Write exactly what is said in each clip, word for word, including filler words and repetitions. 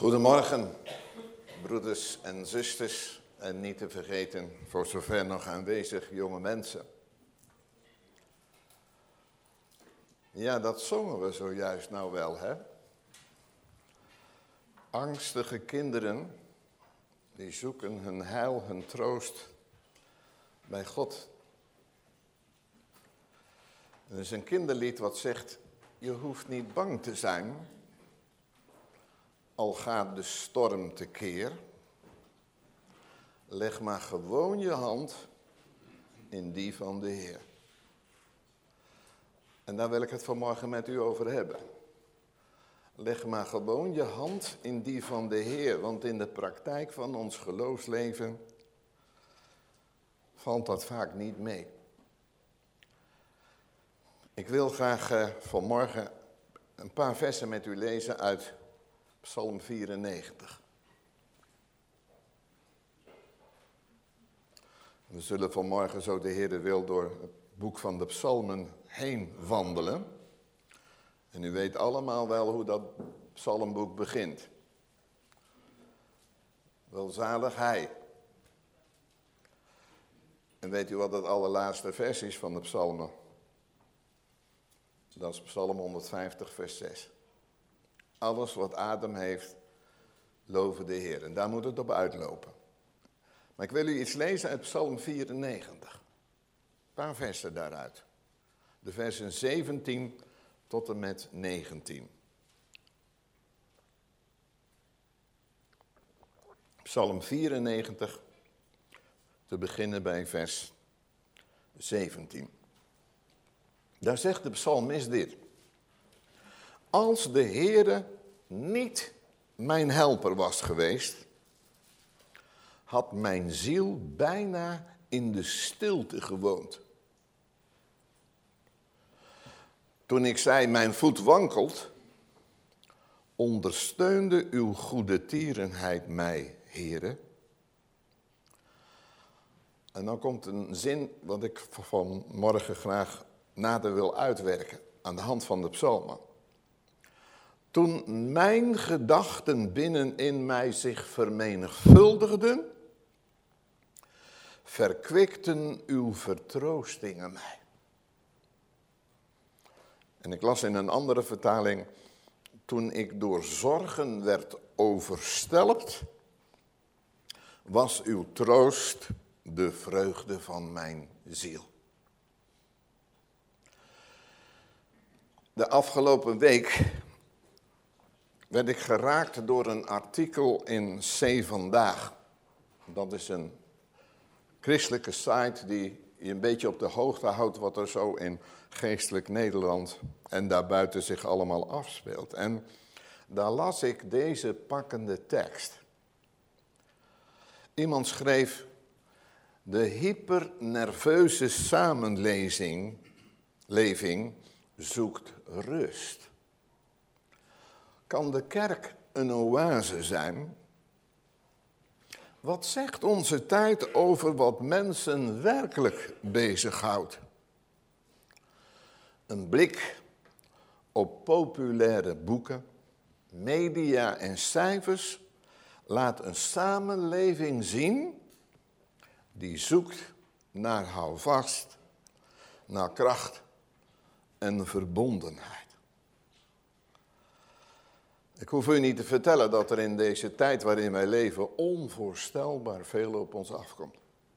Goedemorgen, broeders en zusters, en niet te vergeten, voor zover nog aanwezig, jonge mensen. Ja, dat zongen we zojuist nou wel, hè? Angstige kinderen, die zoeken hun heil, hun troost bij God. Er is een kinderlied wat zegt, je hoeft niet bang te zijn, al gaat de storm tekeer. Leg maar gewoon je hand in die van de Heer. En daar wil ik het vanmorgen met u over hebben. Leg maar gewoon je hand in die van de Heer, want in de praktijk van ons geloofsleven valt dat vaak niet mee. Ik wil graag uh, vanmorgen een paar versen met u lezen uit Psalm vierennegentig. We zullen vanmorgen, zo de Heer wil, door het boek van de psalmen heen wandelen. En u weet allemaal wel hoe dat psalmboek begint. Welzalig hij. En weet u wat het allerlaatste vers is van de psalmen? Dat is Psalm honderdvijftig, vers zes. Alles wat adem heeft, loven de Heer. En daar moet het op uitlopen. Maar ik wil u iets lezen uit Psalm vierennegentig. Een paar versen daaruit. De versen zeventien tot en met negentien. Psalm vierennegentig, te beginnen bij vers zeventien. Daar zegt de psalmist dit. Als de Heere niet mijn helper was geweest, had mijn ziel bijna in de stilte gewoond. Toen ik zei, mijn voet wankelt, ondersteunde uw goede tierenheid mij, Heere. En dan komt een zin wat ik vanmorgen graag nader wil uitwerken aan de hand van de psalmen. Toen mijn gedachten binnenin mij zich vermenigvuldigden, verkwikten uw vertroostingen mij. En ik las in een andere vertaling, toen ik door zorgen werd overstelpt, was uw troost de vreugde van mijn ziel. De afgelopen week werd ik geraakt door een artikel in C Vandaag. Dat is een christelijke site die je een beetje op de hoogte houdt wat er zo in geestelijk Nederland en daarbuiten zich allemaal afspeelt. En daar las ik deze pakkende tekst. Iemand schreef, de hypernerveuze samenleving leving zoekt rust. Kan de kerk een oase zijn? Wat zegt onze tijd over wat mensen werkelijk bezighoudt? Een blik op populaire boeken, media en cijfers laat een samenleving zien die zoekt naar houvast, naar kracht en verbondenheid. Ik hoef u niet te vertellen dat er in deze tijd waarin wij leven onvoorstelbaar veel op ons afkomt.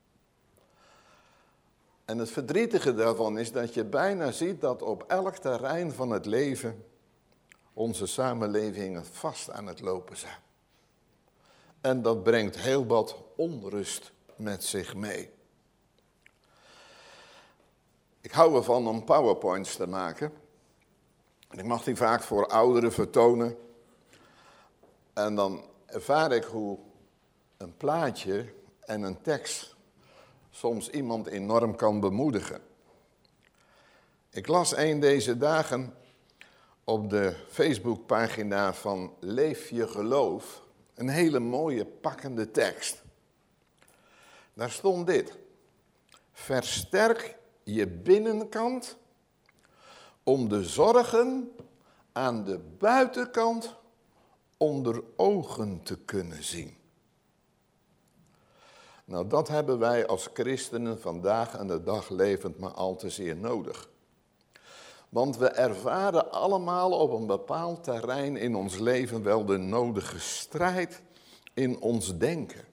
En het verdrietige daarvan is dat je bijna ziet dat op elk terrein van het leven onze samenlevingen vast aan het lopen zijn. En dat brengt heel wat onrust met zich mee. Ik hou ervan om powerpoints te maken. En ik mag die vaak voor ouderen vertonen. En dan ervaar ik hoe een plaatje en een tekst soms iemand enorm kan bemoedigen. Ik las een deze dagen op de Facebookpagina van Leef je Geloof een hele mooie pakkende tekst. Daar stond dit. Versterk je binnenkant om de zorgen aan de buitenkant onder ogen te kunnen zien. Nou, dat hebben wij als christenen vandaag aan de dag levend maar al te zeer nodig. Want we ervaren allemaal op een bepaald terrein in ons leven wel de nodige strijd in ons denken.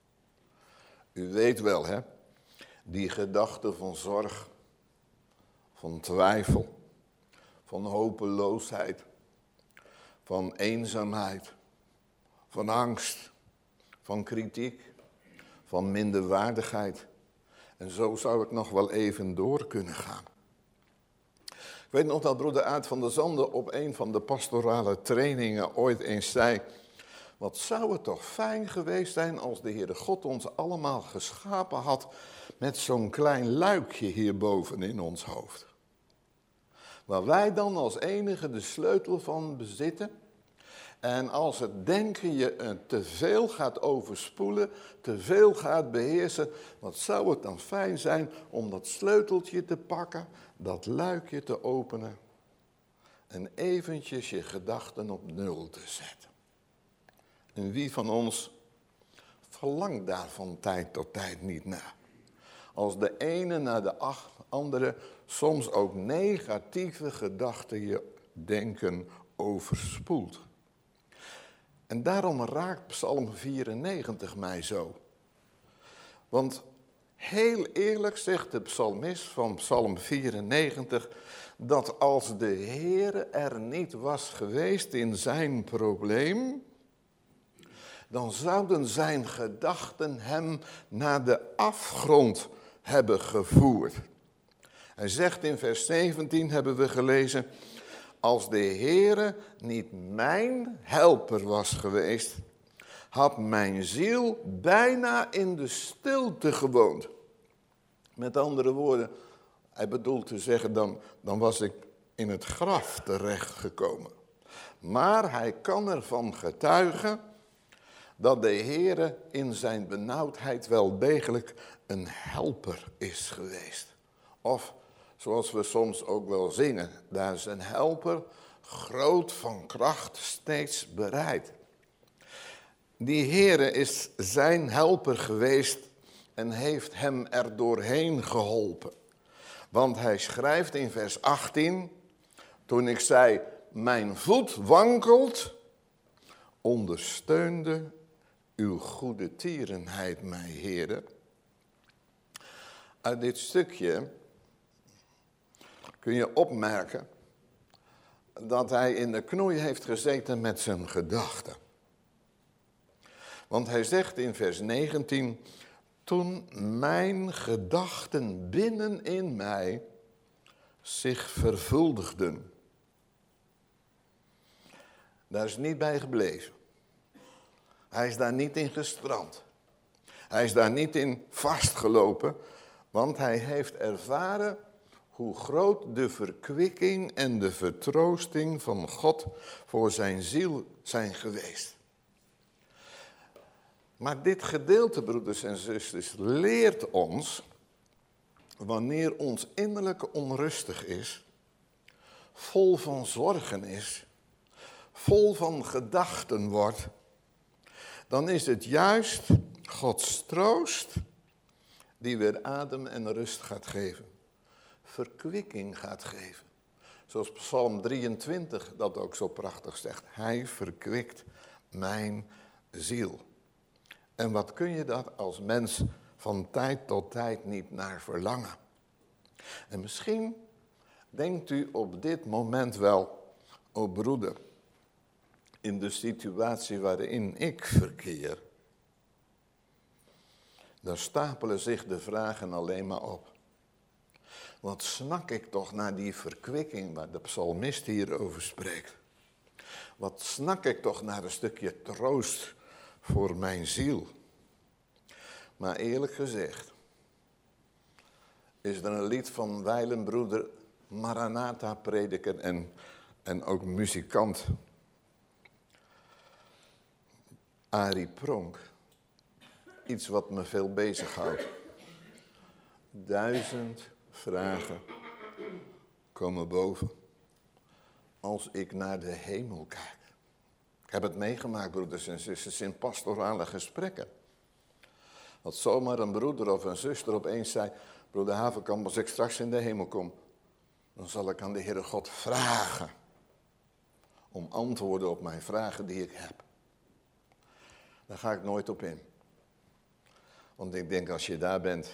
U weet wel, hè, die gedachte van zorg, van twijfel, van hopeloosheid, van eenzaamheid, van angst, van kritiek, van minderwaardigheid. En zo zou ik nog wel even door kunnen gaan. Ik weet nog dat broeder Aart van der Zanden op een van de pastorale trainingen ooit eens zei: wat zou het toch fijn geweest zijn als de Heere God ons allemaal geschapen had met zo'n klein luikje hierboven in ons hoofd. Waar wij dan als enige de sleutel van bezitten. En als het denken je te veel gaat overspoelen, te veel gaat beheersen, wat zou het dan fijn zijn om dat sleuteltje te pakken, dat luikje te openen en eventjes je gedachten op nul te zetten. En wie van ons verlangt daar van tijd tot tijd niet naar? Als de ene naar de andere soms ook negatieve gedachten je denken overspoelt. En daarom raakt Psalm vierennegentig mij zo. Want heel eerlijk zegt de psalmist van Psalm vierennegentig... dat als de Heere er niet was geweest in zijn probleem, dan zouden zijn gedachten hem naar de afgrond hebben gevoerd. Hij zegt in vers zeventien, hebben we gelezen: als de Heere niet mijn helper was geweest, had mijn ziel bijna in de stilte gewoond. Met andere woorden, hij bedoelt te zeggen, dan, dan was ik in het graf terechtgekomen. Maar hij kan ervan getuigen dat de Heere in zijn benauwdheid wel degelijk een helper is geweest. Of, zoals we soms ook wel zingen, daar is een helper, groot van kracht, steeds bereid. Die Heere is zijn helper geweest en heeft hem er doorheen geholpen. Want hij schrijft in vers achttien, toen ik zei, mijn voet wankelt, ondersteunde uw goede tierenheid mij, Heere. Uit dit stukje kun je opmerken dat hij in de knoei heeft gezeten met zijn gedachten. Want hij zegt in vers negentien, toen mijn gedachten binnenin mij zich vervuldigden. Daar is niet bij gebleven. Hij is daar niet in gestrand. Hij is daar niet in vastgelopen, want hij heeft ervaren hoe groot de verkwikking en de vertroosting van God voor zijn ziel zijn geweest. Maar dit gedeelte, broeders en zusters, leert ons, wanneer ons innerlijk onrustig is, vol van zorgen is, vol van gedachten wordt, dan is het juist Gods troost die weer adem en rust gaat geven. Verkwikking gaat geven. Zoals Psalm drieëntwintig dat ook zo prachtig zegt. Hij verkwikt mijn ziel. En wat kun je dat als mens van tijd tot tijd niet naar verlangen? En misschien denkt u op dit moment wel, o broeder, in de situatie waarin ik verkeer, dan stapelen zich de vragen alleen maar op. Wat snak ik toch naar die verkwikking waar de psalmist hier over spreekt. Wat snak ik toch naar een stukje troost voor mijn ziel. Maar eerlijk gezegd is er een lied van wijlenbroeder Maranatha prediker en, en ook muzikant Arie Pronk. Iets wat me veel bezighoudt. Duizend vragen komen boven als ik naar de hemel kijk. Ik heb het meegemaakt, broeders en zusters, in pastorale gesprekken. Dat zomaar een broeder of een zuster opeens zei, broeder Haverkamp, als ik straks in de hemel kom, dan zal ik aan de Heere God vragen om antwoorden op mijn vragen die ik heb. Daar ga ik nooit op in. Want ik denk, als je daar bent,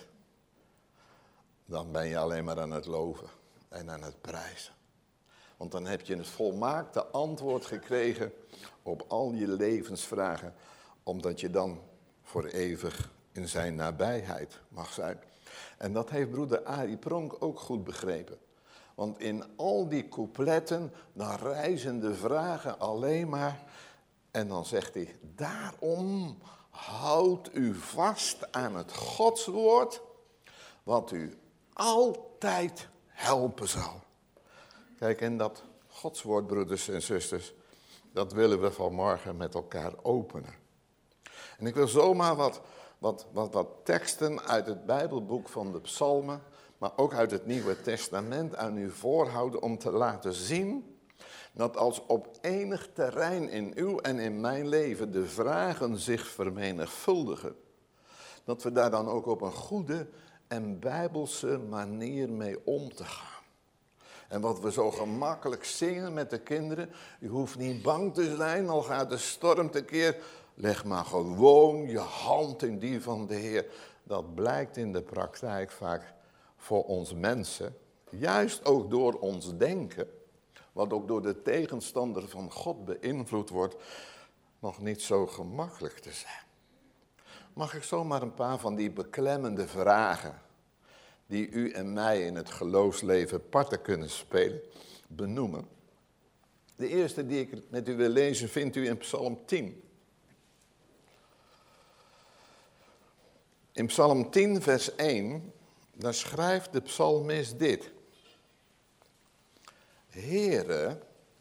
dan ben je alleen maar aan het loven en aan het prijzen. Want dan heb je het volmaakte antwoord gekregen op al je levensvragen, omdat je dan voor eeuwig in zijn nabijheid mag zijn. En dat heeft broeder Arie Pronk ook goed begrepen. Want in al die coupletten, dan rijzen de vragen alleen maar. En dan zegt hij, daarom houdt u vast aan het Godswoord, wat u altijd helpen zal. Kijk, en dat Godswoord, broeders en zusters, dat willen we vanmorgen met elkaar openen. En ik wil zomaar wat, wat, wat, wat teksten uit het Bijbelboek van de Psalmen, maar ook uit het Nieuwe Testament aan u voorhouden om te laten zien dat als op enig terrein in uw en in mijn leven de vragen zich vermenigvuldigen, dat we daar dan ook op een goede en bijbelse manier mee om te gaan. En wat we zo gemakkelijk zingen met de kinderen, u hoeft niet bang te zijn, al gaat de storm tekeer, leg maar gewoon je hand in die van de Heer. Dat blijkt in de praktijk vaak voor ons mensen, juist ook door ons denken, wat ook door de tegenstander van God beïnvloed wordt, nog niet zo gemakkelijk te zijn. Mag ik zomaar een paar van die beklemmende vragen, die u en mij in het geloofsleven parten kunnen spelen, benoemen? De eerste die ik met u wil lezen vindt u in Psalm tien. In Psalm tien vers één, daar schrijft de psalmist dit. Heere,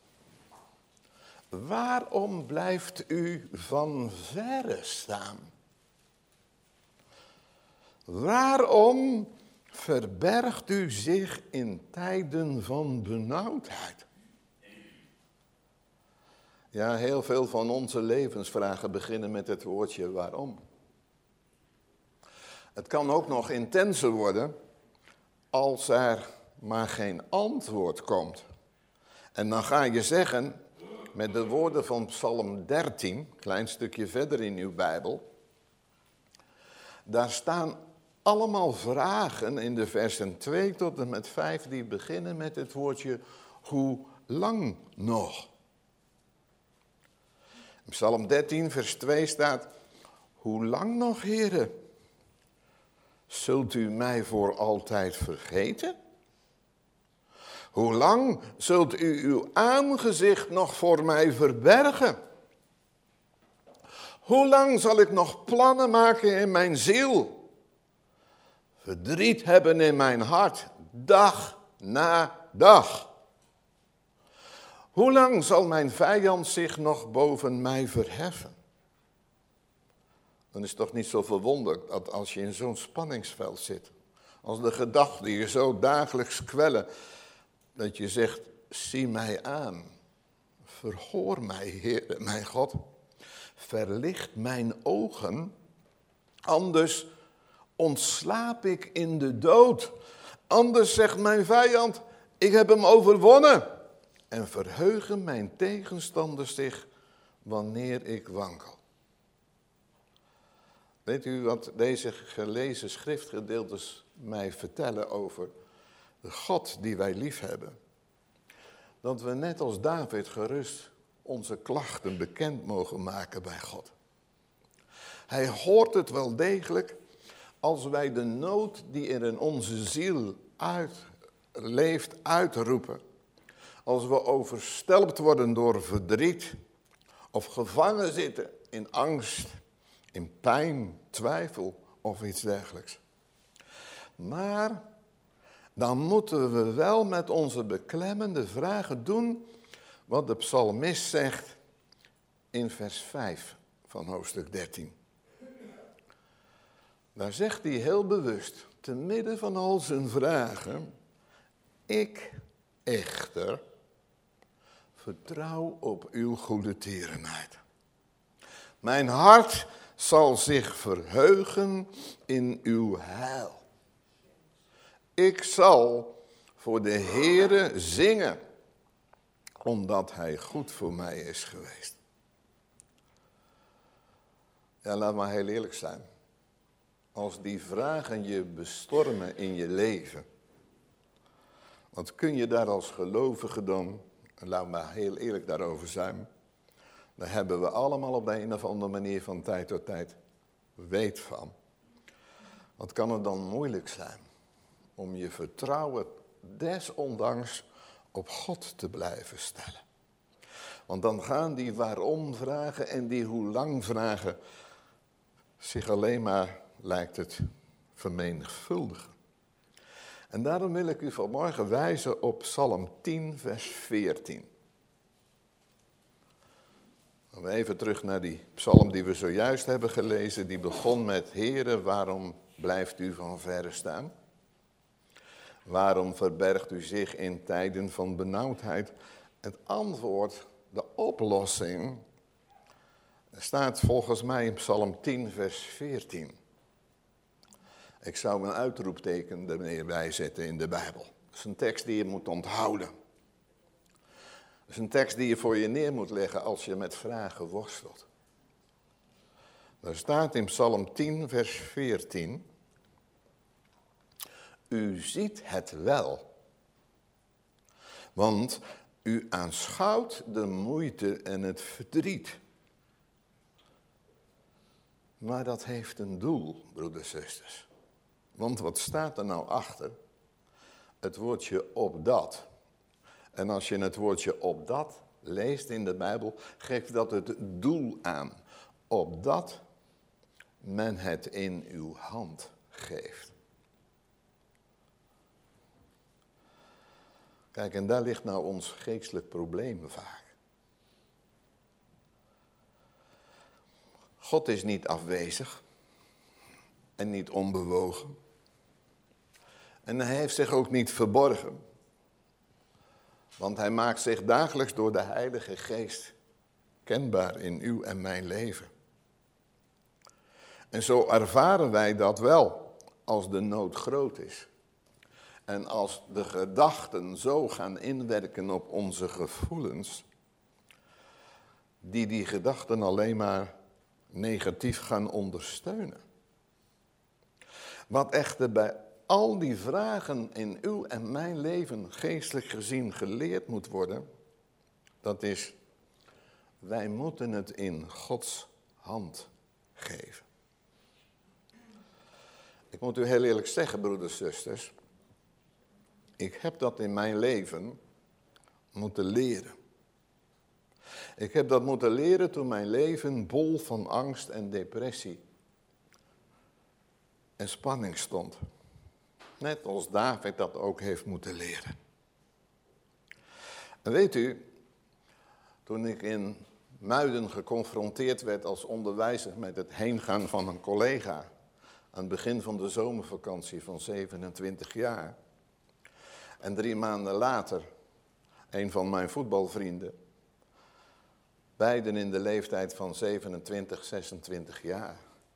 waarom blijft u van verre staan? Waarom verbergt u zich in tijden van benauwdheid? Ja, heel veel van onze levensvragen beginnen met het woordje waarom. Het kan ook nog intenser worden als er maar geen antwoord komt. En dan ga je zeggen, met de woorden van Psalm dertien, klein stukje verder in uw Bijbel, daar staan allemaal vragen in de versen twee tot en met vijf die beginnen met het woordje hoe lang nog? In Psalm dertien vers twee staat, hoe lang nog, Heere? Zult u mij voor altijd vergeten? Hoe lang zult u uw aangezicht nog voor mij verbergen? Hoe lang zal ik nog plannen maken in mijn ziel? Verdriet hebben in mijn hart, dag na dag. Hoe lang zal mijn vijand zich nog boven mij verheffen? Dan is het toch niet zo verwonderlijk dat als je in zo'n spanningsveld zit, als de gedachten je zo dagelijks kwellen, dat je zegt, zie mij aan, verhoor mij, Heer, mijn God, verlicht mijn ogen, anders ontslaap ik in de dood. Anders zegt mijn vijand, ik heb hem overwonnen. En verheugen mijn tegenstanders zich wanneer ik wankel. Weet u wat deze gelezen schriftgedeeltes mij vertellen over de God die wij lief hebben? Dat we net als David gerust onze klachten bekend mogen maken bij God. Hij hoort het wel degelijk als wij de nood die er in onze ziel uitleeft uitroepen. Als we overstelpt worden door verdriet of gevangen zitten in angst, in pijn, twijfel of iets dergelijks. Maar dan moeten we wel met onze beklemmende vragen doen wat de psalmist zegt in vers vijf van hoofdstuk dertien. Daar zegt hij heel bewust, te midden van al zijn vragen, ik echter vertrouw op uw goede tierenheid. Mijn hart zal zich verheugen in uw heil. Ik zal voor de Heere zingen, omdat hij goed voor mij is geweest. Ja, laat maar heel eerlijk zijn. Als die vragen je bestormen in je leven, wat kun je daar als gelovige dan, en laat maar heel eerlijk daarover zijn, daar hebben we allemaal op de een of andere manier van tijd tot tijd weet van. Wat kan het dan moeilijk zijn om je vertrouwen desondanks op God te blijven stellen. Want dan gaan die waarom vragen en die hoe lang vragen zich alleen maar, lijkt het, vermenigvuldigen. En daarom wil ik u vanmorgen wijzen op Psalm tien, vers veertien. Even terug naar die psalm die we zojuist hebben gelezen. Die begon met: Heere, waarom blijft u van verre staan? Waarom verbergt u zich in tijden van benauwdheid? Het antwoord, de oplossing, staat volgens mij in Psalm tien, vers veertien. Ik zou een uitroepteken erbij zetten in de Bijbel. Dat is een tekst die je moet onthouden. Dat is een tekst die je voor je neer moet leggen als je met vragen worstelt. Daar staat in Psalm tien, vers veertien. U ziet het wel, want u aanschouwt de moeite en het verdriet. Maar dat heeft een doel, broeders en zusters. Want wat staat er nou achter? Het woordje opdat. En als je het woordje opdat leest in de Bijbel, geeft dat het doel aan. Opdat men het in uw hand geeft. Kijk, en daar ligt nou ons geestelijk probleem vaak. God is niet afwezig en niet onbewogen. En hij heeft zich ook niet verborgen. Want hij maakt zich dagelijks door de Heilige Geest kenbaar in uw en mijn leven. En zo ervaren wij dat wel als de nood groot is. En als de gedachten zo gaan inwerken op onze gevoelens, die die gedachten alleen maar negatief gaan ondersteunen. Wat echter bij al die vragen in uw en mijn leven geestelijk gezien geleerd moet worden, dat is, wij moeten het in Gods hand geven. Ik moet u heel eerlijk zeggen, broeders en zusters, ik heb dat in mijn leven moeten leren. Ik heb dat moeten leren toen mijn leven bol van angst en depressie en spanning stond. Net als David dat ook heeft moeten leren. En weet u, toen ik in Muiden geconfronteerd werd als onderwijzer met het heengaan van een collega aan het begin van de zomervakantie van zevenentwintig jaar. En drie maanden later, een van mijn voetbalvrienden, beiden in de leeftijd van zevenentwintig, zesentwintig jaar.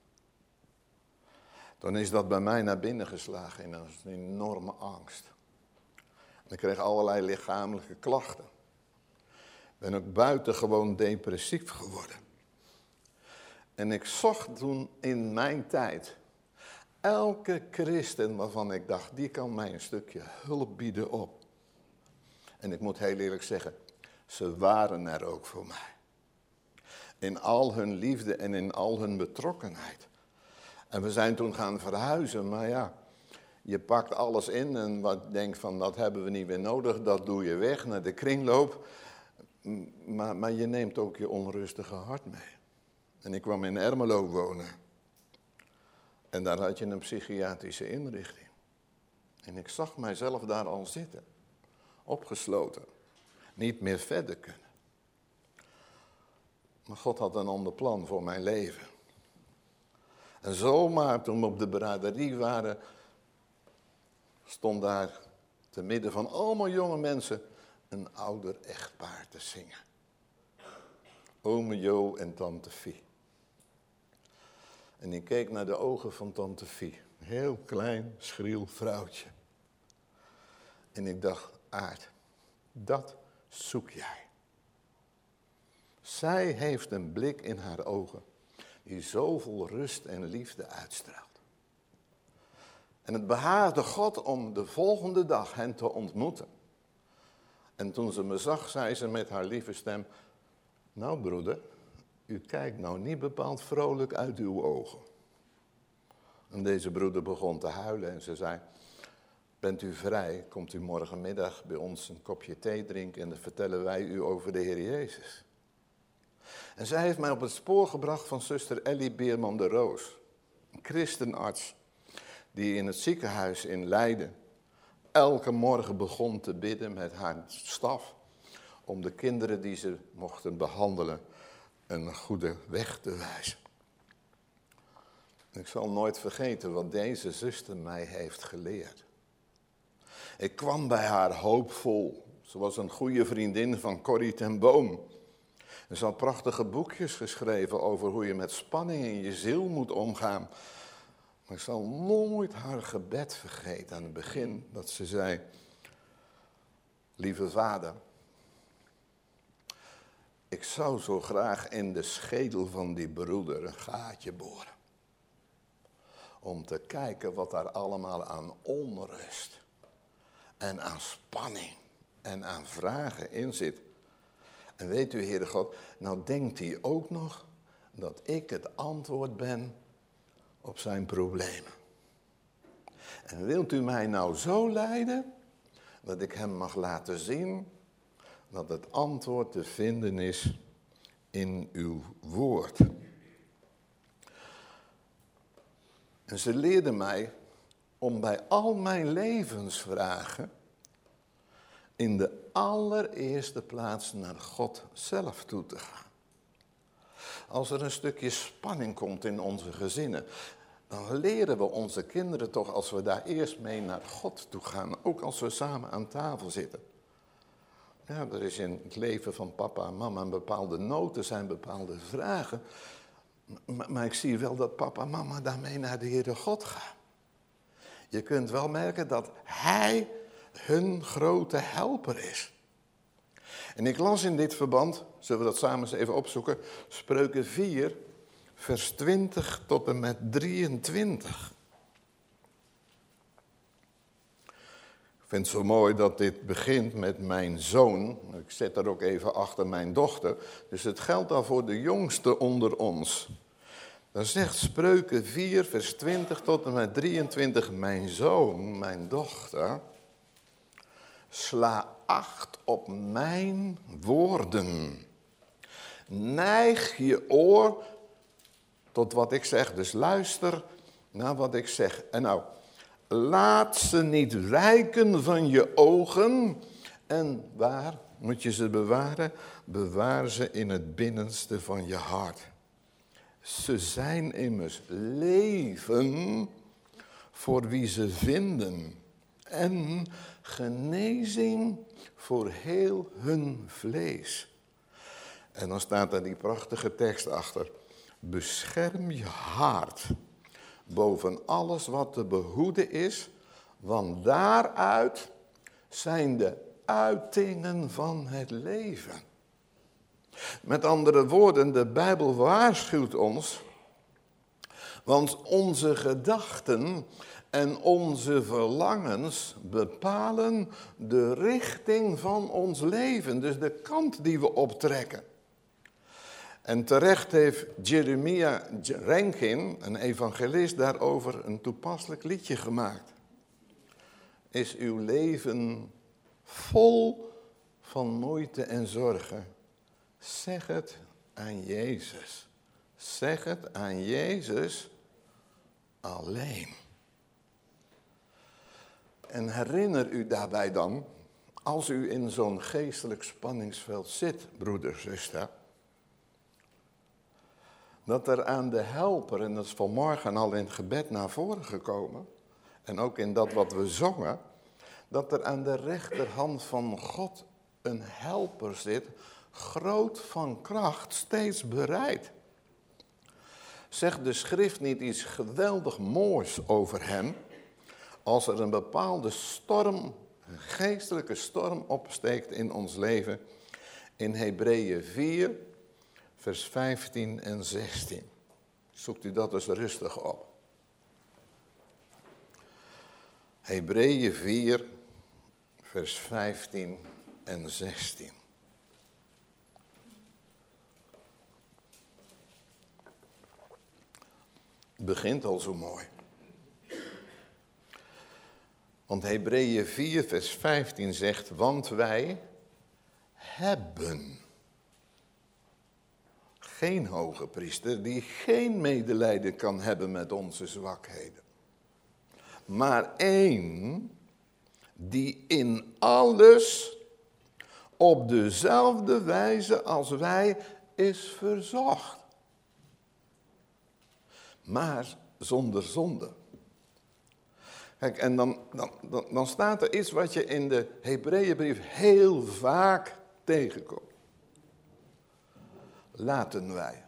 Dan is dat bij mij naar binnen geslagen in een enorme angst. Ik kreeg allerlei lichamelijke klachten. Ik ben ook buitengewoon depressief geworden. En ik zocht toen in mijn tijd elke christen waarvan ik dacht, die kan mij een stukje hulp bieden op. En ik moet heel eerlijk zeggen, ze waren er ook voor mij. In al hun liefde en in al hun betrokkenheid. En we zijn toen gaan verhuizen, maar ja, je pakt alles in en wat denkt van dat hebben we niet meer nodig, dat doe je weg naar de kringloop. Maar, maar je neemt ook je onrustige hart mee. En ik kwam in Ermelo wonen. En daar had je een psychiatrische inrichting. En ik zag mijzelf daar al zitten, opgesloten, niet meer verder kunnen. Maar God had een ander plan voor mijn leven. En zomaar toen we op de braderie waren, stond daar te midden van allemaal jonge mensen een ouder echtpaar te zingen. Ome Jo en tante Fie. En ik keek naar de ogen van tante Fie. Een heel klein, schriel vrouwtje. En ik dacht, Aart, dat zoek jij. Zij heeft een blik in haar ogen die zoveel rust en liefde uitstraalt. En het behaagde God om de volgende dag hen te ontmoeten. En toen ze me zag, zei ze met haar lieve stem, nou broeder, u kijkt nou niet bepaald vrolijk uit uw ogen. En deze broeder begon te huilen en ze zei, bent u vrij, komt u morgenmiddag bij ons een kopje thee drinken en dan vertellen wij u over de Heer Jezus. En zij heeft mij op het spoor gebracht van zuster Ellie Beerman de Roos, een christenarts die in het ziekenhuis in Leiden elke morgen begon te bidden met haar staf om de kinderen die ze mochten behandelen een goede weg te wijzen. Ik zal nooit vergeten wat deze zuster mij heeft geleerd. Ik kwam bij haar hoopvol. Ze was een goede vriendin van Corrie ten Boom. En ze had prachtige boekjes geschreven over hoe je met spanning in je ziel moet omgaan. Maar ik zal nooit haar gebed vergeten aan het begin dat ze zei, lieve vader, ik zou zo graag in de schedel van die broeder een gaatje boren. Om te kijken wat daar allemaal aan onrust en aan spanning en aan vragen in zit. En weet u, Heere God, nou denkt hij ook nog dat ik het antwoord ben op zijn problemen. En wilt u mij nou zo leiden dat ik hem mag laten zien dat het antwoord te vinden is in uw woord. En ze leerde mij om bij al mijn levensvragen in de allereerste plaats naar God zelf toe te gaan. Als er een stukje spanning komt in onze gezinnen, dan leren we onze kinderen toch als we daar eerst mee naar God toe gaan, ook als we samen aan tafel zitten. Ja, er is in het leven van papa en mama een bepaalde nood, er zijn bepaalde vragen. Maar, maar ik zie wel dat papa en mama daarmee naar de Heere God gaan. Je kunt wel merken dat Hij hun grote helper is. En ik las in dit verband, zullen we dat samen eens even opzoeken, Spreuken vier, vers twintig tot en met drieëntwintig. Ik vind het zo mooi dat dit begint met mijn zoon. Ik zet er ook even achter mijn dochter. Dus het geldt al voor de jongste onder ons. Dan zegt Spreuken vier, vers twintig tot en met drieëntwintig. Mijn zoon, mijn dochter, sla acht op mijn woorden. Neig je oor tot wat ik zeg. Dus luister naar wat ik zeg. En nou, laat ze niet wijken van je ogen. En waar moet je ze bewaren? Bewaar ze in het binnenste van je hart. Ze zijn immers leven voor wie ze vinden. En genezing voor heel hun vlees. En dan staat er die prachtige tekst achter. Bescherm je hart boven alles wat te behoeden is, want daaruit zijn de uitingen van het leven. Met andere woorden, de Bijbel waarschuwt ons, want onze gedachten en onze verlangens bepalen de richting van ons leven, dus de kant die we optrekken. En terecht heeft Jeremiah Rankin, een evangelist, daarover een toepasselijk liedje gemaakt. Is uw leven vol van moeite en zorgen? Zeg het aan Jezus. Zeg het aan Jezus alleen. En herinner u daarbij dan, als u in zo'n geestelijk spanningsveld zit, broeder, zuster, dat er aan de helper, en dat is vanmorgen al in het gebed naar voren gekomen, en ook in dat wat we zongen, dat er aan de rechterhand van God een helper zit, groot van kracht, steeds bereid. Zegt de schrift niet iets geweldig moois over hem? Als er een bepaalde storm, een geestelijke storm opsteekt in ons leven. In Hebreeën vier, vers vijftien en zestien. Zoekt u dat eens rustig op. Hebreeën vier, vers vijftien en zestien. Het begint al zo mooi. Want Hebreeën vier, vers vijftien zegt, want wij hebben geen hoge priester die geen medelijden kan hebben met onze zwakheden. Maar één die in alles op dezelfde wijze als wij is verzocht. Maar zonder zonde. Kijk, en dan, dan, dan, dan staat er iets wat je in de Hebreeënbrief heel vaak tegenkomt. Laten wij.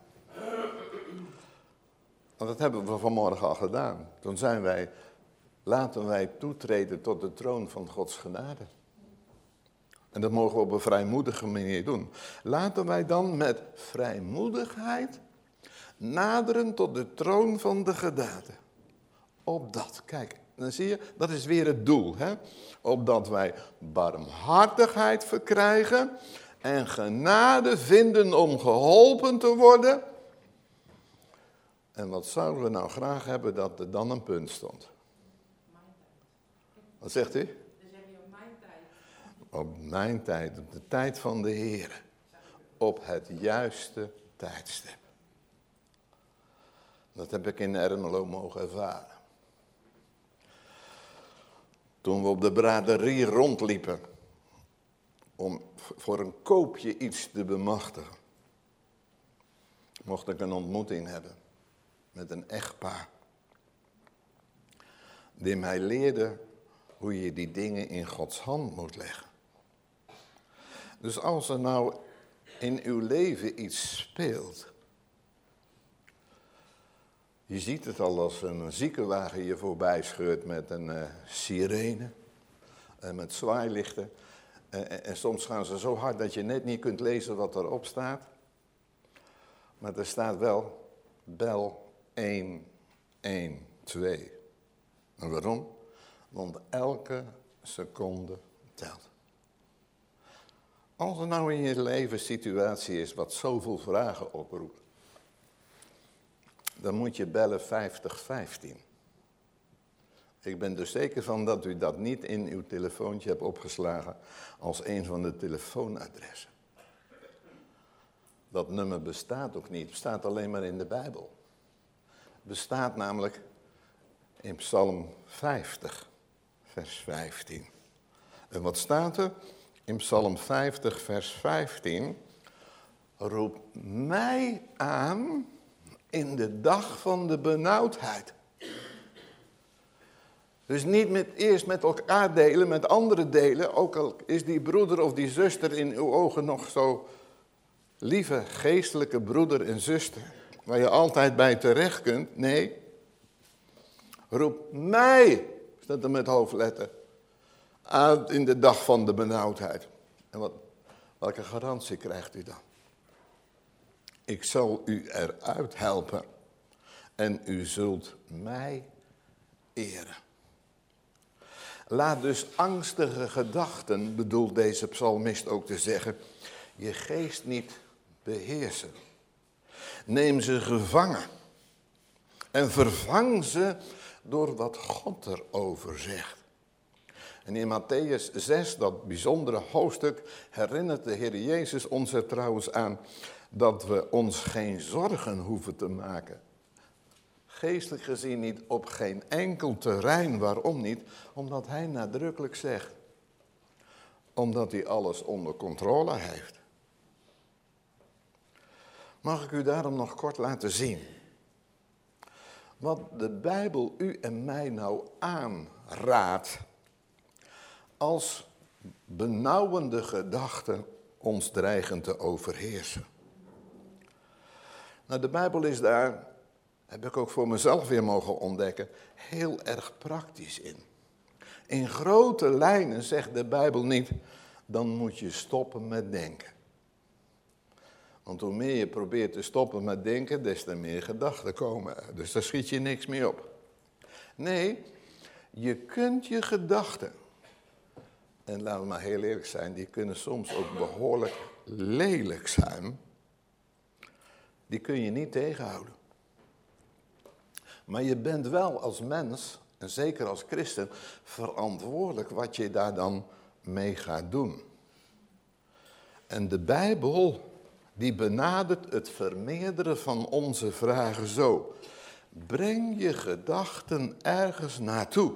Want dat hebben we vanmorgen al gedaan. Toen zijn wij, laten wij toetreden tot de troon van Gods genade. En dat mogen we op een vrijmoedige manier doen. Laten wij dan met vrijmoedigheid naderen tot de troon van de genade. Opdat, kijk, dan zie je, dat is weer het doel. Hè? Opdat wij barmhartigheid verkrijgen en genade vinden om geholpen te worden. En wat zouden we nou graag hebben dat er dan een punt stond? Wat zegt u? Dan zeg je op mijn tijd. Op mijn tijd, op de tijd van de Heer. Op het juiste tijdstip. Dat heb ik in Ermelo mogen ervaren. Toen we op de braderie rondliepen. Om voor een koopje iets te bemachtigen. Mocht ik een ontmoeting hebben. Met een echtpaar. Die mij leerde hoe je die dingen in Gods hand moet leggen. Dus als er nou in uw leven iets speelt. Je ziet het al als een ziekenwagen je voorbij scheurt met een uh, sirene. Uh, met zwaailichten. Uh, en, en soms gaan ze zo hard dat je net niet kunt lezen wat erop staat. Maar er staat wel bel een een twee. En waarom? Want elke seconde telt. Als er nou in je leven een situatie is wat zoveel vragen oproept. Dan moet je bellen vijftig vijftien. Ik ben er zeker van dat u dat niet in uw telefoontje hebt opgeslagen als een van de telefoonadressen. Dat nummer bestaat ook niet, het bestaat alleen maar in de Bijbel. Het bestaat namelijk in Psalm vijftig, vers vijftien. En wat staat er? In Psalm vijftig, vers vijftien. Roep mij aan in de dag van de benauwdheid. Dus niet met, eerst met elkaar delen, met anderen delen. Ook al is die broeder of die zuster in uw ogen nog zo lieve geestelijke broeder en zuster. Waar je altijd bij terecht kunt. Nee. Roep mij, staat er met hoofdletter, aan in de dag van de benauwdheid. En wat, welke garantie krijgt u dan? Ik zal u eruit helpen en u zult mij eren. Laat dus angstige gedachten, bedoelt deze psalmist ook te zeggen, je geest niet beheersen. Neem ze gevangen en vervang ze door wat God erover zegt. En in Mattheüs zes, dat bijzondere hoofdstuk, herinnert de Heer Jezus ons er trouwens aan dat we ons geen zorgen hoeven te maken. Geestelijk gezien niet op geen enkel terrein. Waarom niet? Omdat hij nadrukkelijk zegt. Omdat hij alles onder controle heeft. Mag ik u daarom nog kort laten zien. Wat de Bijbel u en mij nou aanraadt. Als benauwende gedachten ons dreigen te overheersen. Nou, de Bijbel is daar, heb ik ook voor mezelf weer mogen ontdekken, heel erg praktisch in. In grote lijnen zegt de Bijbel niet, dan moet je stoppen met denken. Want hoe meer je probeert te stoppen met denken, des te meer gedachten komen. Dus daar schiet je niks meer op. Nee, je kunt je gedachten, en laten we maar heel eerlijk zijn, die kunnen soms ook behoorlijk lelijk zijn. Die kun je niet tegenhouden. Maar je bent wel als mens, en zeker als christen, verantwoordelijk wat je daar dan mee gaat doen. En de Bijbel, die benadert het vermeerderen van onze vragen zo. Breng je gedachten ergens naartoe.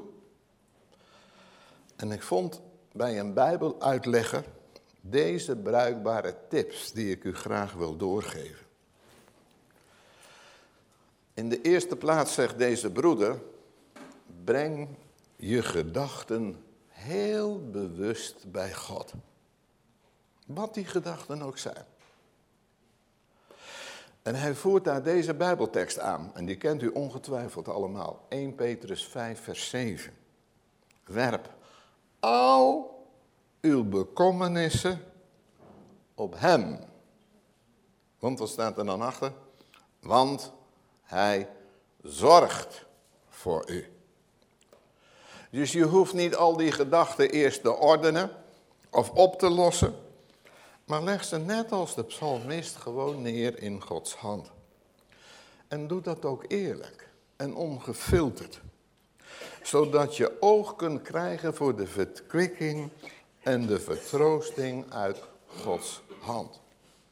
En ik vond bij een Bijbeluitlegger deze bruikbare tips die ik u graag wil doorgeven. In de eerste plaats zegt deze broeder, breng je gedachten heel bewust bij God. Wat die gedachten ook zijn. En hij voert daar deze Bijbeltekst aan. En die kent u ongetwijfeld allemaal. Eerste Petrus vijf vers zeven. Werp al uw bekommernissen op hem. Want wat staat er dan achter? Want hij zorgt voor u. Dus je hoeft niet al die gedachten eerst te ordenen of op te lossen. Maar leg ze net als de psalmist gewoon neer in Gods hand. En doe dat ook eerlijk en ongefilterd. Zodat je oog kunt krijgen voor de verkwikking en de vertroosting uit Gods hand.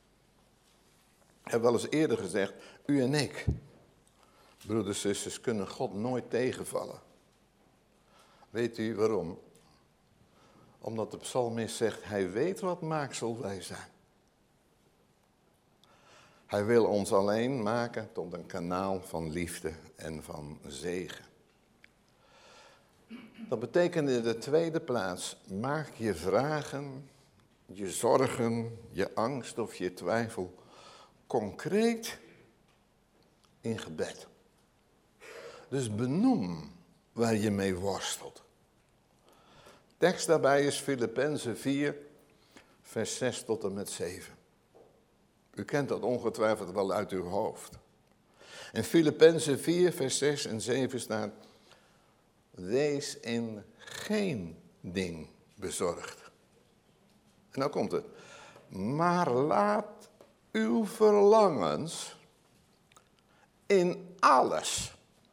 Ik heb wel eens eerder gezegd, u en ik, broeders en zusters, kunnen God nooit tegenvallen. Weet u waarom? Omdat de psalmist zegt, hij weet wat maaksel wij zijn. Hij wil ons alleen maken tot een kanaal van liefde en van zegen. Dat betekent in de tweede plaats, maak je vragen, je zorgen, je angst of je twijfel concreet in gebed. Dus benoem waar je mee worstelt. Tekst daarbij is Filippenzen vier, vers zes tot en met zeven. U kent dat ongetwijfeld wel uit uw hoofd. In Filippenzen vier, vers zes en zeven staat, wees in geen ding bezorgd. En nou komt het. Maar laat uw verlangens in alles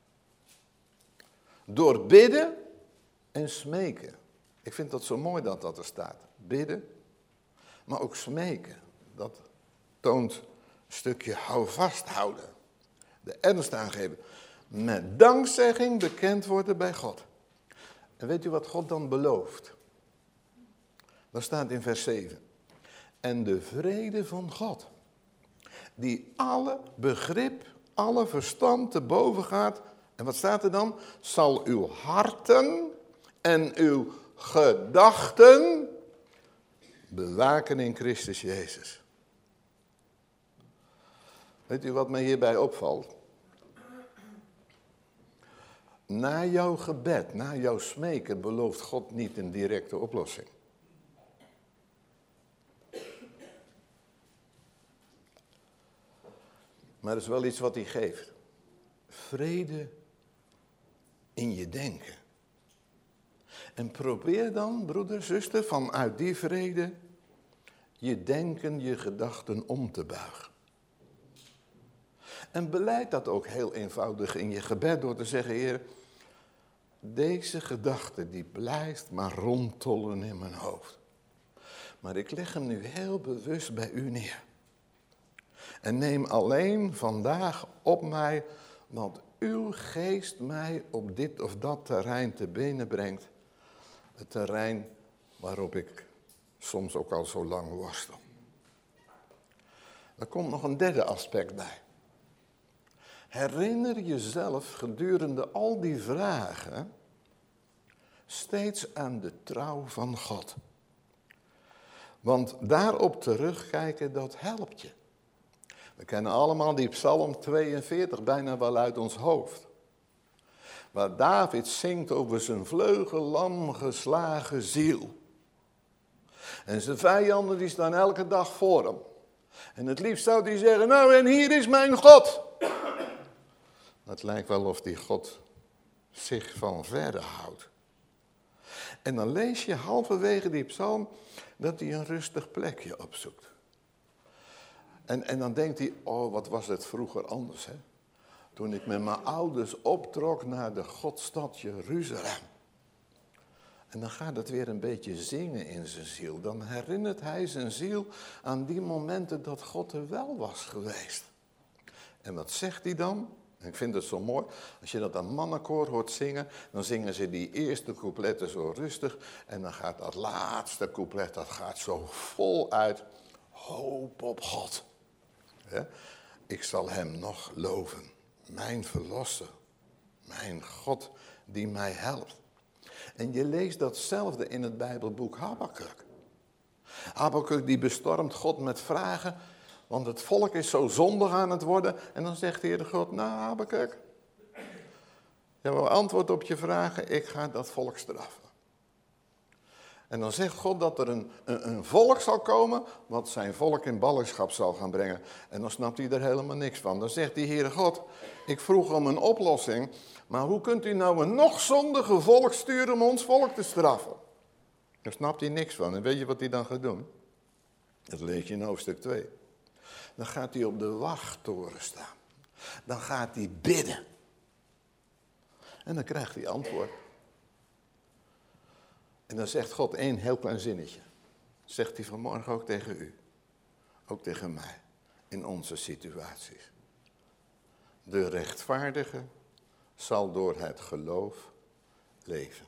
door bidden en smeken. Ik vind dat zo mooi dat dat er staat. Bidden, maar ook smeken. Dat toont een stukje hou vasthouden. De ernst aangeven. Met dankzegging bekend worden bij God. En weet u wat God dan belooft? Dat staat in vers zeven. En de vrede van God, die alle begrip, alle verstand te boven gaat. En wat staat er dan? Zal uw harten en uw gedachten bewaken in Christus Jezus. Weet u wat mij hierbij opvalt? Na jouw gebed, na jouw smeken belooft God niet een directe oplossing. Maar dat is wel iets wat hij geeft. Vrede in je denken. En probeer dan, broeder, zuster, vanuit die vrede je denken, je gedachten om te buigen. En beleid dat ook heel eenvoudig in je gebed door te zeggen, Heer, deze gedachte die blijft maar rondtollen in mijn hoofd. Maar ik leg hem nu heel bewust bij u neer. En neem alleen vandaag op mij, want uw geest mij op dit of dat terrein te benen brengt. Het terrein waarop ik soms ook al zo lang worstel. Er komt nog een derde aspect bij. Herinner jezelf gedurende al die vragen steeds aan de trouw van God. Want daarop terugkijken, dat helpt je. We kennen allemaal die Psalm tweeënveertig bijna wel uit ons hoofd. Waar David zingt over zijn vleugellam geslagen ziel. En zijn vijanden die staan elke dag voor hem. En het liefst zou hij zeggen, nou en hier is mijn God. Het lijkt wel of die God zich van verre houdt. En dan lees je halverwege die psalm dat hij een rustig plekje opzoekt. En, en dan denkt hij, oh wat was het vroeger anders, hè? Toen ik met mijn ouders optrok naar de Godstad Jeruzalem. En dan gaat het weer een beetje zingen in zijn ziel. Dan herinnert hij zijn ziel aan die momenten dat God er wel was geweest. En wat zegt hij dan? Ik vind het zo mooi, als je dat aan mannenkoor hoort zingen, dan zingen ze die eerste coupletten zo rustig. En dan gaat dat laatste couplet, dat gaat zo vol uit. Hoop op God. Ja? Ik zal hem nog loven. Mijn verlosser. Mijn God die mij helpt. En je leest datzelfde in het Bijbelboek Habakuk. Habakuk die bestormt God met vragen. Want het volk is zo zondig aan het worden. En dan zegt de Heere God, nou Habakuk. Je hebt antwoord op je vragen, ik ga dat volk straffen. En dan zegt God dat er een, een, een volk zal komen, wat zijn volk in ballingschap zal gaan brengen. En dan snapt hij er helemaal niks van. Dan zegt die Heere God, ik vroeg om een oplossing, maar hoe kunt u nou een nog zondige volk sturen om ons volk te straffen? Daar snapt hij niks van. En weet je wat hij dan gaat doen? Dat lees je in hoofdstuk twee. Dan gaat hij op de wachttoren staan. Dan gaat hij bidden. En dan krijgt hij antwoord. En dan zegt God één heel klein zinnetje. Zegt hij vanmorgen ook tegen u. Ook tegen mij. In onze situaties. De rechtvaardige zal door het geloof leven.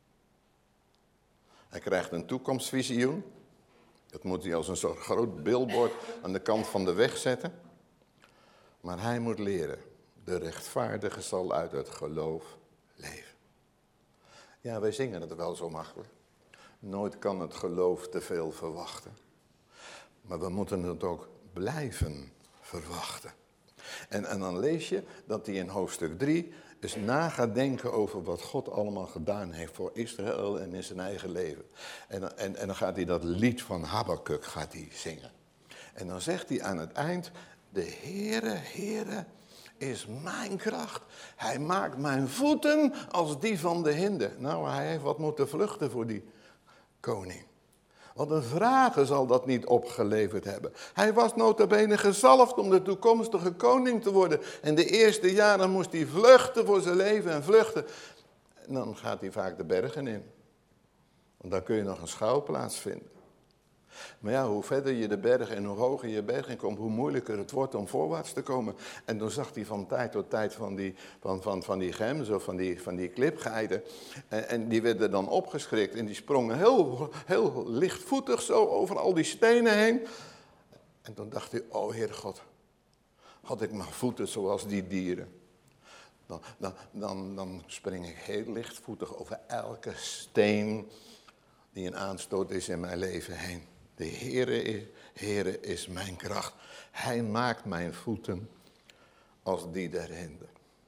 Hij krijgt een toekomstvisioen. Dat moet hij als een soort groot billboard aan de kant van de weg zetten. Maar hij moet leren. De rechtvaardige zal uit het geloof leven. Ja, wij zingen het wel zo makkelijk. Nooit kan het geloof te veel verwachten. Maar we moeten het ook blijven verwachten. En, en dan lees je dat hij in hoofdstuk drie eens na gaat denken over wat God allemaal gedaan heeft voor Israël en in zijn eigen leven. En, en, en dan gaat hij dat lied van Habakuk gaat hij zingen. En dan zegt hij aan het eind, de Heere, Heere is mijn kracht. Hij maakt mijn voeten als die van de hinde. Nou, hij heeft wat moeten vluchten voor die koning. Want een vragen zal dat niet opgeleverd hebben. Hij was nota bene gezalfd om de toekomstige koning te worden. En de eerste jaren moest hij vluchten voor zijn leven en vluchten. En dan gaat hij vaak de bergen in. Want daar kun je nog een schouwplaats vinden. Maar ja, hoe verder je de bergen en hoe hoger je bergen komt, hoe moeilijker het wordt om voorwaarts te komen. En toen zag hij van tijd tot tijd van die, van, van, van die gemzen of van die, van die klipgeiten. En, en die werden dan opgeschrikt en die sprongen heel, heel lichtvoetig zo over al die stenen heen. En toen dacht hij, oh Heer God, had ik maar voeten zoals die dieren. Dan, dan, dan, dan spring ik heel lichtvoetig over elke steen die een aanstoot is in mijn leven heen. De Heere is, Heere is mijn kracht. Hij maakt mijn voeten als die der hinde.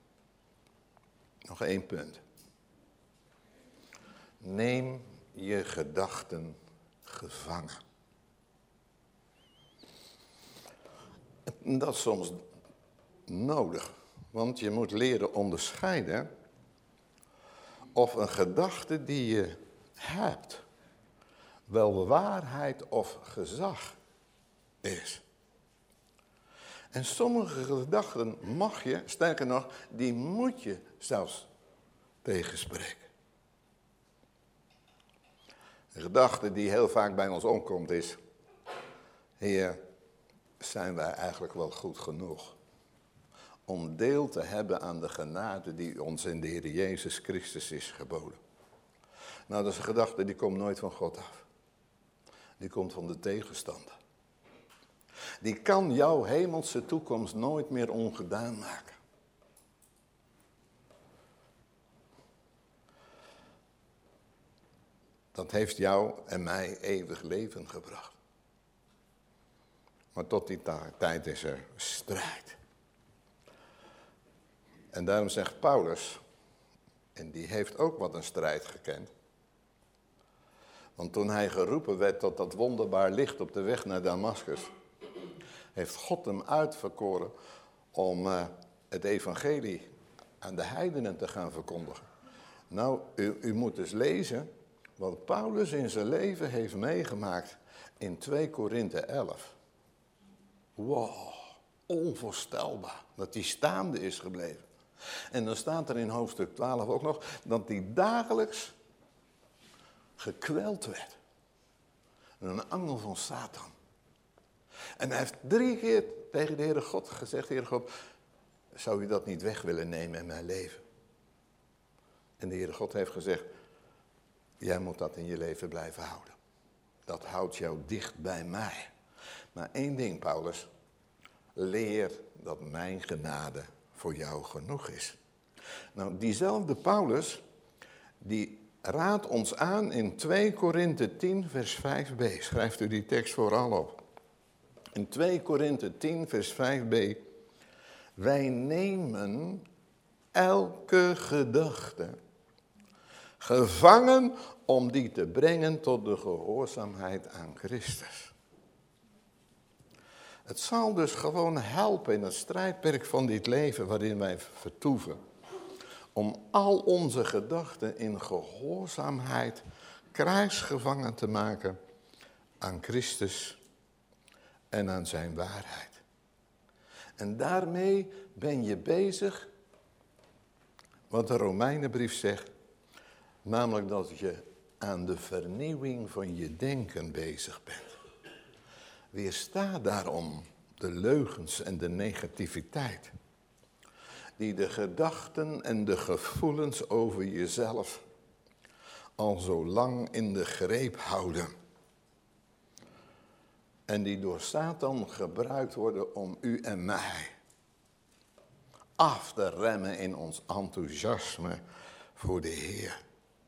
Nog één punt. Neem je gedachten gevangen. En dat is soms nodig. Want je moet leren onderscheiden of een gedachte die je hebt wel waarheid of gezag is. En sommige gedachten mag je, sterker nog, die moet je zelfs tegenspreken. Een gedachte die heel vaak bij ons omkomt is, Heer, zijn wij eigenlijk wel goed genoeg om deel te hebben aan de genade die ons in de Heer Jezus Christus is geboden? Nou, dat is een gedachte die komt nooit van God af. Die komt van de tegenstander. Die kan jouw hemelse toekomst nooit meer ongedaan maken. dat heeft jou en mij eeuwig leven gebracht. Maar tot die ta- tijd is er strijd. En daarom zegt Paulus, en die heeft ook wat een strijd gekend. Want toen hij geroepen werd tot dat wonderbaar licht op de weg naar Damaskus, heeft God hem uitverkoren om uh, het evangelie aan de heidenen te gaan verkondigen. Nou, u, u moet dus lezen wat Paulus in zijn leven heeft meegemaakt in twee Korinthe elf. Wow, onvoorstelbaar dat hij staande is gebleven. En dan staat er in hoofdstuk twaalf ook nog dat hij dagelijks gekweld werd. Een engel van Satan. En hij heeft drie keer tegen de Heere God gezegd, Heere God, zou u dat niet weg willen nemen in mijn leven? En de Heere God heeft gezegd, jij moet dat in je leven blijven houden. Dat houdt jou dicht bij mij. Maar één ding, Paulus, leer dat mijn genade voor jou genoeg is. Nou, diezelfde Paulus, die raadt ons aan in twee Korinthe tien, vers vijf b. Schrijft u die tekst vooral op. In twee Korinthe tien, vers vijf b. Wij nemen elke gedachte gevangen om die te brengen tot de gehoorzaamheid aan Christus. Het zal dus gewoon helpen in het strijdperk van dit leven waarin wij vertoeven. Om al onze gedachten in gehoorzaamheid kruisgevangen te maken aan Christus en aan zijn waarheid. En daarmee ben je bezig, wat de Romeinenbrief zegt, namelijk dat je aan de vernieuwing van je denken bezig bent. Weersta daarom de leugens en de negativiteit, die de gedachten en de gevoelens over jezelf al zo lang in de greep houden. En die door Satan gebruikt worden om u en mij af te remmen in ons enthousiasme voor de Heer.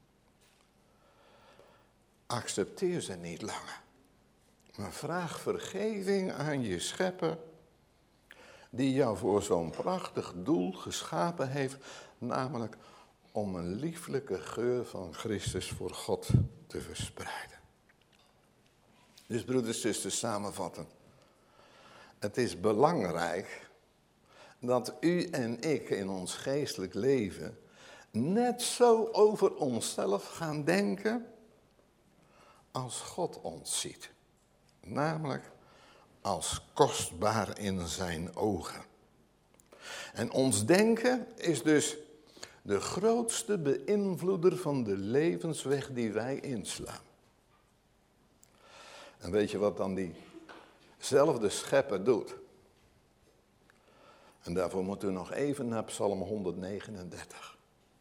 Accepteer ze niet langer, maar vraag vergeving aan je schepper, die jou voor zo'n prachtig doel geschapen heeft, namelijk om een lieflijke geur van Christus voor God te verspreiden. Dus broeders en zusters, samenvatten. Het is belangrijk dat u en ik in ons geestelijk leven net zo over onszelf gaan denken als God ons ziet. Namelijk als kostbaar in zijn ogen. En ons denken is dus de grootste beïnvloeder van de levensweg die wij inslaan. En weet je wat dan diezelfde schepper doet? En daarvoor moeten we nog even naar Psalm honderdnegenendertig.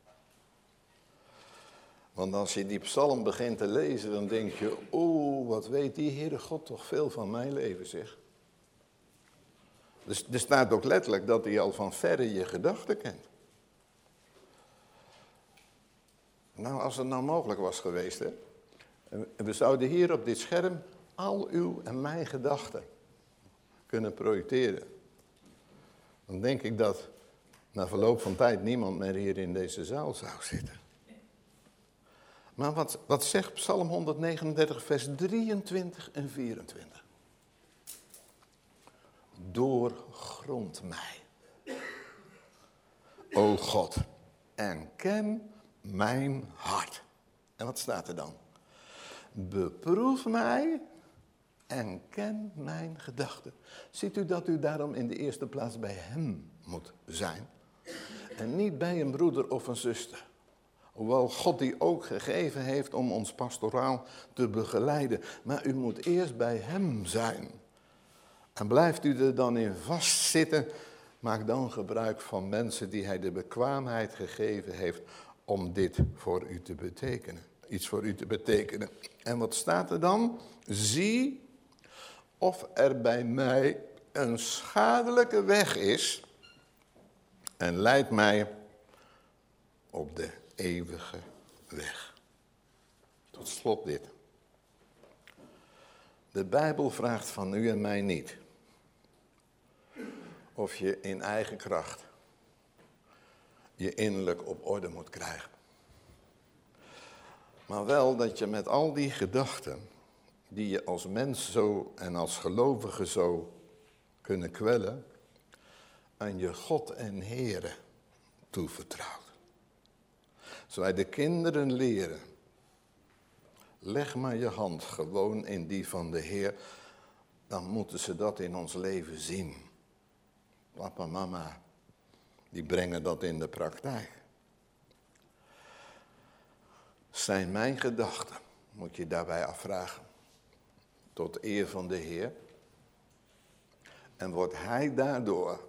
Want als je die psalm begint te lezen, dan denk je, oh, wat weet die Heere God toch veel van mijn leven, zeg. Dus er staat ook letterlijk dat hij al van verre je gedachten kent. Nou, als het nou mogelijk was geweest, hè. En we zouden hier op dit scherm al uw en mijn gedachten kunnen projecteren. Dan denk ik dat na verloop van tijd niemand meer hier in deze zaal zou zitten. Maar wat, wat zegt Psalm honderdnegenendertig, vers drieëntwintig en vierentwintig? Doorgrond mij, o God, en ken mijn hart. En wat staat er dan? Beproef mij en ken mijn gedachten. Ziet u dat u daarom in de eerste plaats bij hem moet zijn? En niet bij een broeder of een zuster. Hoewel God die ook gegeven heeft om ons pastoraal te begeleiden. Maar u moet eerst bij hem zijn. En blijft u er dan in vastzitten, maak dan gebruik van mensen die hij de bekwaamheid gegeven heeft om dit voor u te betekenen. Iets voor u te betekenen. En wat staat er dan? Zie of er bij mij een schadelijke weg is en leid mij op de eeuwige weg. Tot slot dit. De Bijbel vraagt van u en mij niet of je in eigen kracht je innerlijk op orde moet krijgen. Maar wel dat je met al die gedachten, die je als mens zo en als gelovige zo kunnen kwellen, aan je God en Heere toevertrouwt. Als wij de kinderen leren, leg maar je hand gewoon in die van de Heer, dan moeten ze dat in ons leven zien. Papa, mama, die brengen dat in de praktijk. Zijn mijn gedachten, moet je daarbij afvragen, tot eer van de Heer? En wordt Hij daardoor,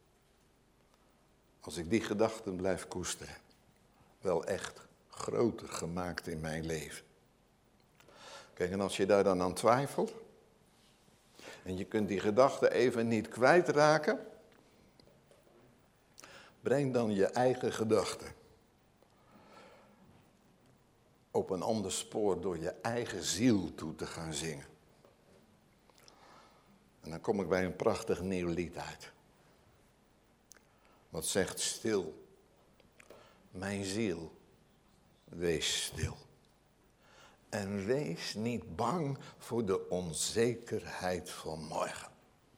als ik die gedachten blijf koesteren, wel echt groter gemaakt in mijn leven? Kijk, en als je daar dan aan twijfelt, en je kunt die gedachten even niet kwijtraken, breng dan je eigen gedachten op een ander spoor door je eigen ziel toe te gaan zingen. En dan kom ik bij een prachtig nieuw lied uit. Wat zegt stil, mijn ziel, wees stil. En wees niet bang voor de onzekerheid van morgen.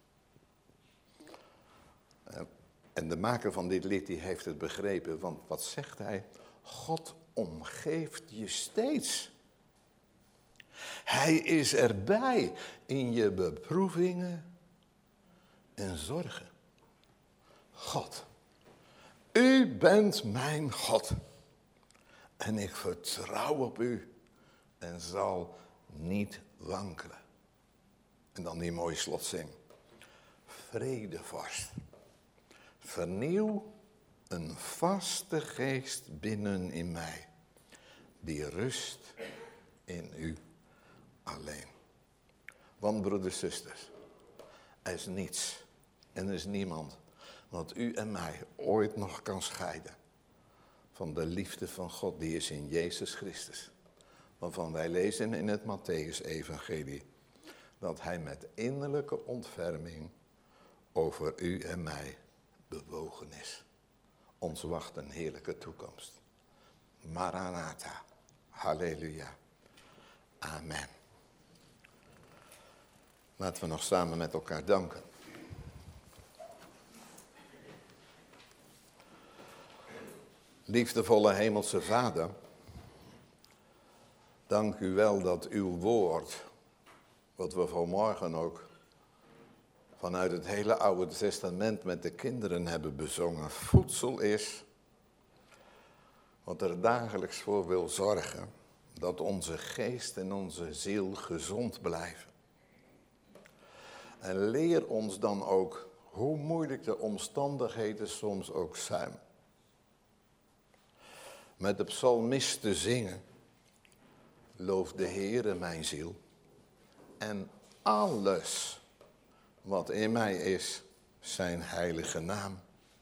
En de maker van dit lied die heeft het begrepen, want wat zegt hij? God omgeeft je steeds. Hij is erbij in je beproevingen en zorgen. God, u bent mijn God. En ik vertrouw op u en zal niet wankelen. En dan die mooie slotzing. Vredevorst, vernieuw een vaste geest binnen in mij, die rust in u alleen. Want broeders en zusters, er is niets en er is niemand wat u en mij ooit nog kan scheiden van de liefde van God die is in Jezus Christus. Waarvan wij lezen in het Mattheüs-evangelie dat hij met innerlijke ontferming over u en mij bewogen is. Ons wacht een heerlijke toekomst. Maranatha. Halleluja. Amen. Laten we nog samen met elkaar danken. Liefdevolle Hemelse Vader, dank u wel dat uw woord, wat we vanmorgen ook vanuit het hele Oude Testament met de kinderen hebben bezongen, voedsel is wat er dagelijks voor wil zorgen dat onze geest en onze ziel gezond blijven. En leer ons dan ook, hoe moeilijk de omstandigheden soms ook zijn, met de psalmist te zingen, loof de Heere mijn ziel en alles wat in mij is, zijn heilige naam.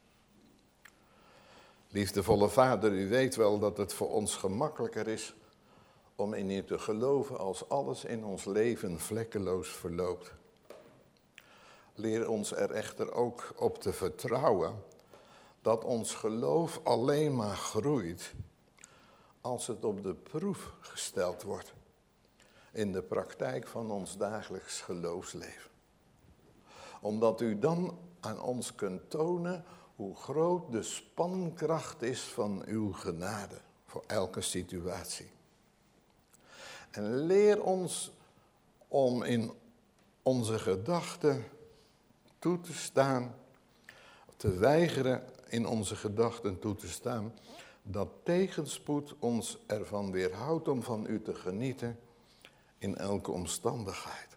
Liefdevolle Vader, u weet wel dat het voor ons gemakkelijker is om in u te geloven als alles in ons leven vlekkeloos verloopt. Leer ons er echter ook op te vertrouwen dat ons geloof alleen maar groeit als het op de proef gesteld wordt in de praktijk van ons dagelijks geloofsleven. Omdat u dan aan ons kunt tonen hoe groot de spankracht is van uw genade voor elke situatie. En leer ons om in onze gedachten toe te staan, te weigeren in onze gedachten toe te staan, dat tegenspoed ons ervan weerhoudt om van u te genieten in elke omstandigheid.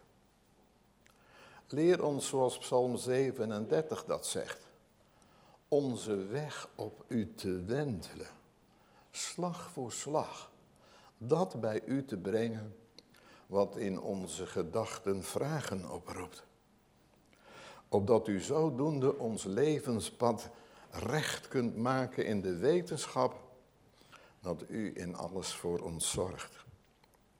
Leer ons zoals Psalm zevenendertig dat zegt, onze weg op u te wentelen, slag voor slag, dat bij u te brengen wat in onze gedachten vragen oproept. Opdat u zodoende ons levenspad recht kunt maken in de wetenschap dat u in alles voor ons zorgt.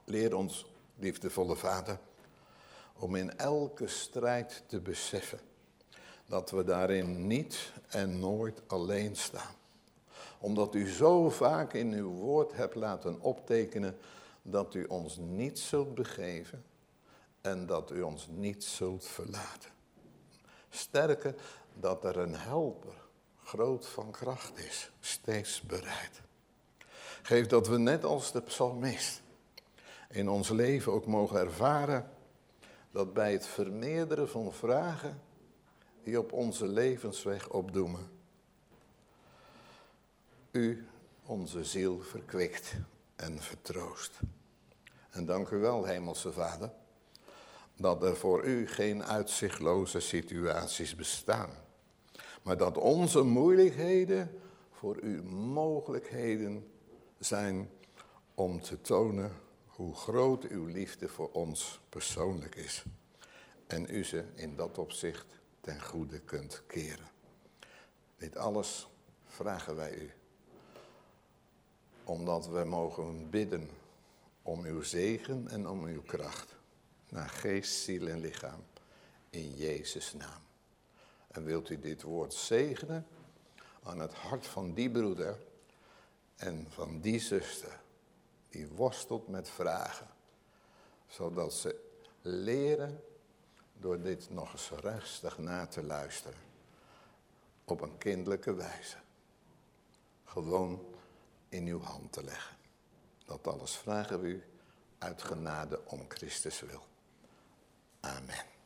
Leer ons, liefdevolle Vader, om in elke strijd te beseffen dat we daarin niet en nooit alleen staan. Omdat u zo vaak in uw woord hebt laten optekenen dat u ons niet zult begeven en dat u ons niet zult verlaten. Sterker, dat er een helper, groot van kracht is, steeds bereid. Geef dat we net als de psalmist in ons leven ook mogen ervaren dat bij het vermeerderen van vragen die op onze levensweg opdoemen, u onze ziel verkwikt en vertroost. En dank u wel, Hemelse Vader, dat er voor u geen uitzichtloze situaties bestaan, maar dat onze moeilijkheden voor u mogelijkheden zijn om te tonen hoe groot uw liefde voor ons persoonlijk is. En u ze in dat opzicht ten goede kunt keren. Dit alles vragen wij u, omdat we mogen bidden om uw zegen en om uw kracht. Naar geest, ziel en lichaam, in Jezus' naam. En wilt u dit woord zegenen aan het hart van die broeder en van die zuster die worstelt met vragen, zodat ze leren door dit nog eens rustig na te luisteren, op een kinderlijke wijze, gewoon in uw hand te leggen. Dat alles vragen we u uit genade om Christus wil. Amen.